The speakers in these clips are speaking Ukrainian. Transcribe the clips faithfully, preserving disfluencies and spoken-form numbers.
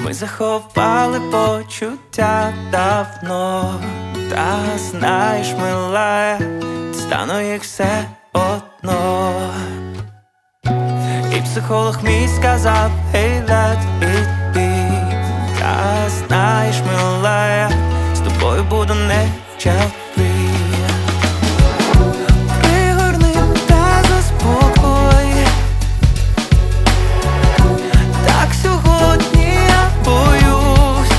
Ми заховали почуття давно, та знаєш, милая, стану їх все одно. І психолог мій сказав, hey, let it be. Та знаєш, милая, з тобою буду не чапи. Пригорни та заспокой. Так сьогодні я боюсь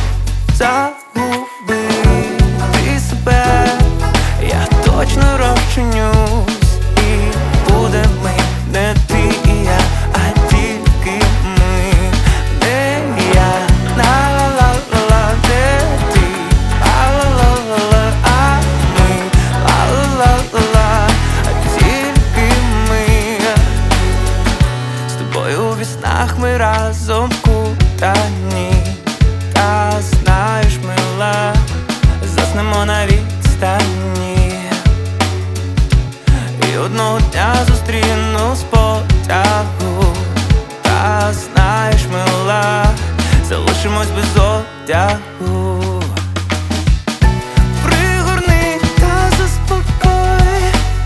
загубити себе. Я точно розчинюсь, і буде ми не ти і я, а тільки ми. Не я, ла-ла-ла-ла, не ти, ла-ла-ла-ла, а ми, ла-ла-ла-ла, а тільки ми. З тобою у віснах ми разом кутані. Та знаєш, мила, заснемо на відстані. І одного дня зустріну з потягу. Та знаєш, мила, залишимось без одягу. Пригорни та заспокой.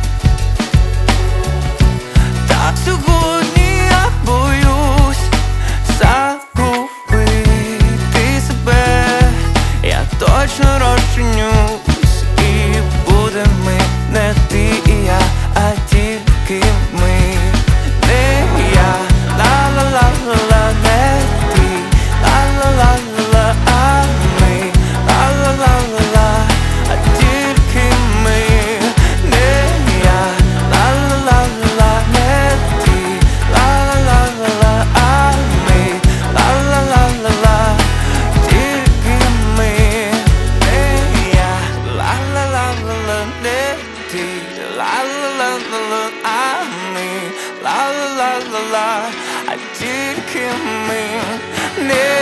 Так сьогодні я боюсь загубити себе. Я точно розчинюсь, і буде ми не ти і я, а тільки ми. Не я, ла-ла-ла-ла, не ти, ла-ла-ла-ла, а ми, ла-ла-ла-ла, а тільки ми. Не я, ла-ла-ла-ла, не ти, ла-ла-ла-ла, а ми, ла-ла-ла-ла, тільки ми. Не я, ла-ла-ла-ла, не ти, ла-ла-ла-ла, а ми, ла-ла-ла-ла, а тільки ми. Не